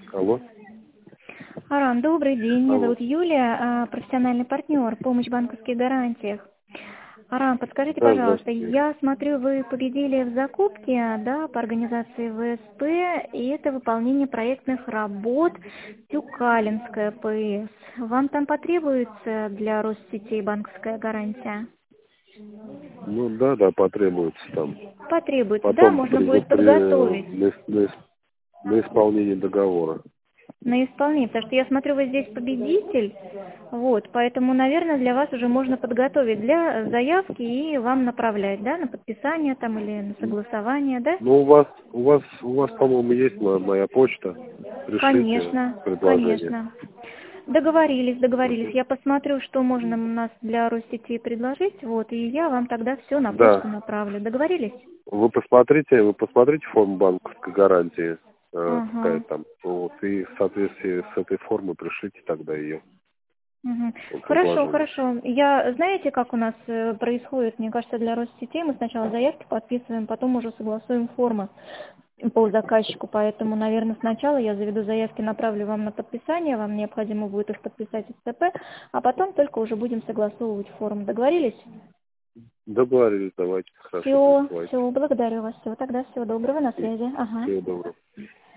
Алло. Аран, добрый день. Меня Алло. зовут Юлия, профессиональный партнер, помощь в банковских гарантиях. Аран, подскажите, Да, пожалуйста, здравствуйте. я смотрю, вы победили в закупке, да, по организации ВСП, и это выполнение проектных работ Тюкалинская ПС. Вам там потребуется для Россетей банковская гарантия? Ну да, потребуется там. Потребуется, да, Потом можно будет подготовить. на исполнение договора. На исполнение, потому что я смотрю, вы здесь победитель, вот, поэтому, наверное, для вас уже можно подготовить для заявки и вам направлять, да, на подписание там или на согласование, да? Ну, у вас, по-моему, есть моя почта. Пришлите Конечно, предложение. конечно. Договорились. Мгм. Я посмотрю, что можно у нас для Россетей предложить, вот, и я вам тогда все на почту Да. направлю. Договорились? Вы посмотрите форму банковской гарантии, какая Ага. там. Вот, и в соответствии с этой формой пришлите тогда ее Мгм. Хорошо, предложение. хорошо. Я, знаете, как у нас происходит? Мне кажется, для Россетей мы сначала заявки подписываем, потом уже согласуем формы по заказчику. Поэтому, наверное, сначала я заведу заявки, направлю вам на подписание, вам необходимо будет их подписать СТП, а потом только уже будем согласовывать форму. Договорились? Договорились, давайте. Хорошо, Все, присылайте. все, благодарю вас. Всего тогда, всего доброго, на связи. Ага. Всего доброго.